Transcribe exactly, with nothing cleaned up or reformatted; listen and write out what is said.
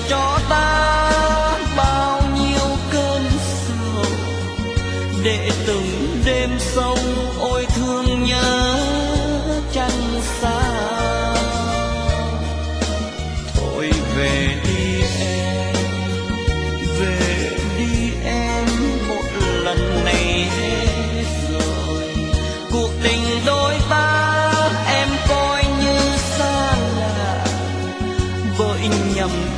cho ta bao nhiêu cơn sầu, để từng đêm sâu ôi thương nhớ chẳng xa. Thôi về đi em, về đi em, một lần này hết rồi. Cuộc tình đôi ta em coi như xa lạ, bởi nhầm